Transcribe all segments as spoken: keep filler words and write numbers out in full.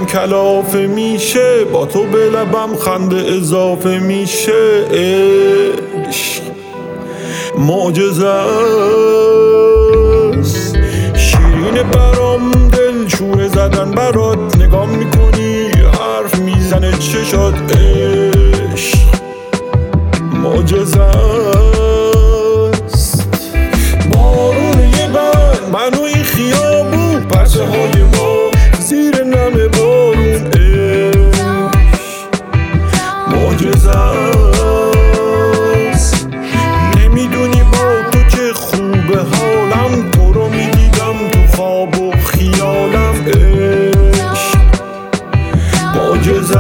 دلم کلافه میشه، با تو به لبم خنده اضافه میشه. عشق معجزه است، شیرین برام دل شوره زدن برات، نگاه میکنی حرف میزنه چشات. عشق معجزه است، بارون یه بند منو این خیابون، پرسه های ما زیر نم بارون. عشق معجزه است، نمیدونی با تو چه خوبه حالم، تو رو میدیدم تو خواب و خیالم. عشق معجزه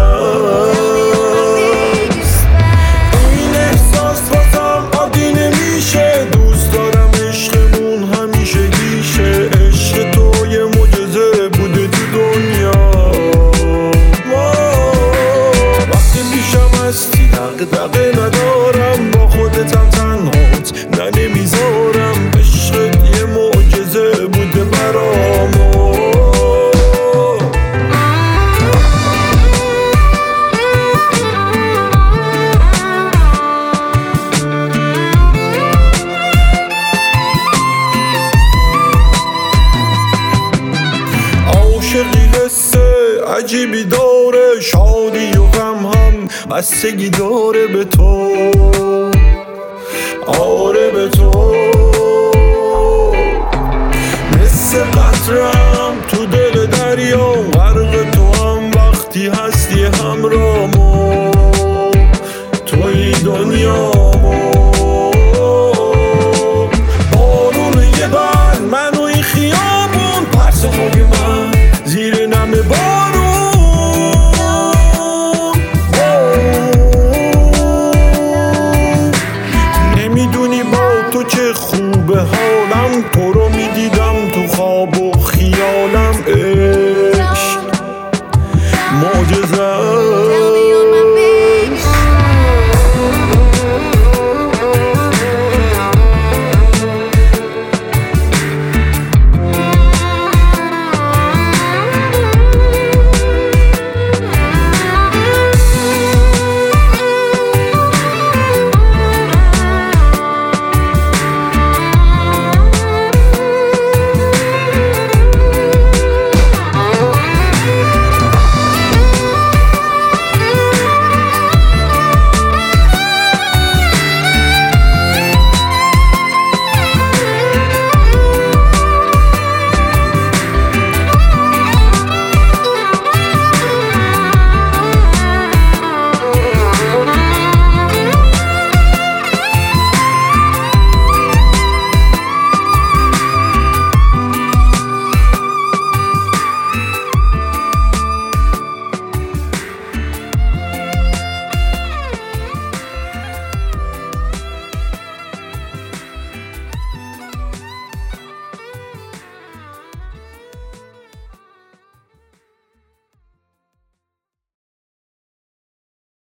است، این احساس واسم عادی نمیشه، دوست دارم عشقمون همیشه گیشه. عشق تو یه معجزه بوده تو دنیا، وقتی پیشم هستی دغدغه ندارم، با خودتم تنهات نه نمیذارم. عشقت یه معجزه بوده برام. عاشقی حس عجیبی داره، شادی و غم هم بستگی داره به تو. آره به تو، مثل قطرم تو دل دریا، غرق تو هم وقتی هستی همراهمو، توی دنیامو. بارون یه بند منو این خیابون، پرسه های من زیر نم بارون. نمیدونی با تو چه خوبه حالم، تو رو میدیدم تو خواب و خیالم. عشق معجزه